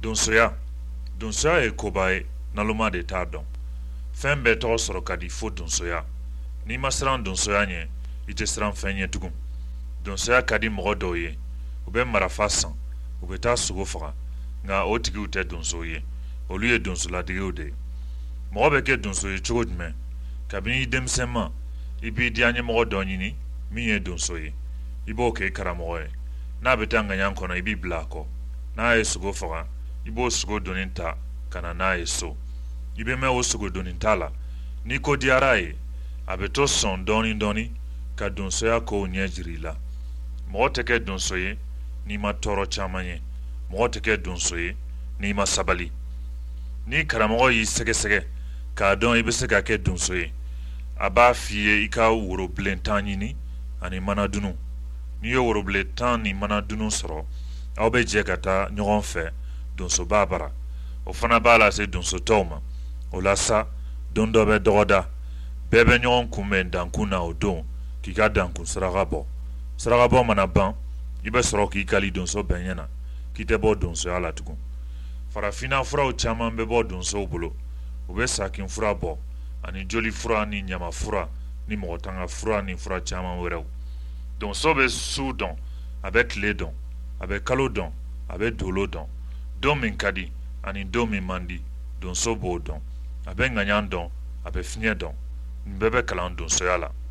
Donsoya ye kobaye naloma de t'a dɔn. Fɛn bɛɛ tɔgɔ sɔrɔ ka di fo donsoya. N'i ma siran donsoya ɲɛ, I tɛ siran fɛn ɲɛ tugun. Donsoya ka di mɔgɔ dɔw ye. U bɛ marafa san, u bɛ taa sogo faga, nka o tigiw tɛ donso ye. Olu ye donsolatigiw de ye. Mɔgɔ bɛ kɛ donso ye cogo jumɛn? Kabini I denmisɛn ma, I b'i diya ɲɛmɔgɔ dɔ ɲini min ye donso ye. I b'o kɛ I karamɔgɔ ye. N'a bɛ taa ŋaɲan kɔnɔ I b'i bila a kɔ. N'a ye sogo faga, I b'o sogo doni ta ka na n'a ye so. I bɛ mɛn o sogo doni ta la. N'i ko diyara a ye, a bɛ to sɔn dɔɔni dɔɔni ka donsoya kow ɲɛ jira I la. Mɔgɔ tɛ kɛ donso ye n'i ma tɔɔrɔ caman ye. Mɔgɔ tɛ kɛ donso ye n'i ma sabali. Ni karamɔgɔ y'i sɛgɛsɛgɛ k'a dɔn I bɛ se ka kɛ donso ye, a b'a f'i ye I ka worobilen 10 ɲini ani manadunu. N'i ye worobilen 10 ni manadunu sɔrɔ, aw bɛ jɛ ka taa ɲɔgɔn fɛ donsoba bara. O fana b'a lase donso tɔw ma. O la sa, don dɔ bɛ dɔgɔda, bɛɛ bɛ ɲɔgɔn kunbɛn dankun na o don k'i ka dankun saraka bɔ. Sarakabɔ mana ban, I bɛ sɔrɔ k'i kali donso bɛɛ ɲɛna k'i tɛ bɔ donsoya la tugun. Farafinna furaw caman bɛ bɔ donsow bolo. U bɛ sakin fura bɔ ani joli fura ni ɲama fura ni mɔgɔ tanga fura ni fura caman wɛrɛw. Donso bɛ su dɔn, a bɛ tile dɔn, a bɛ kalo dɔn, a bɛ dolo dɔn. Don min ka di ani don min man di, donso b'o dɔn. A bɛ ŋaɲan dɔn, a bɛ fiɲɛ dɔn. Nin bɛɛ bɛ kalan donsoya la.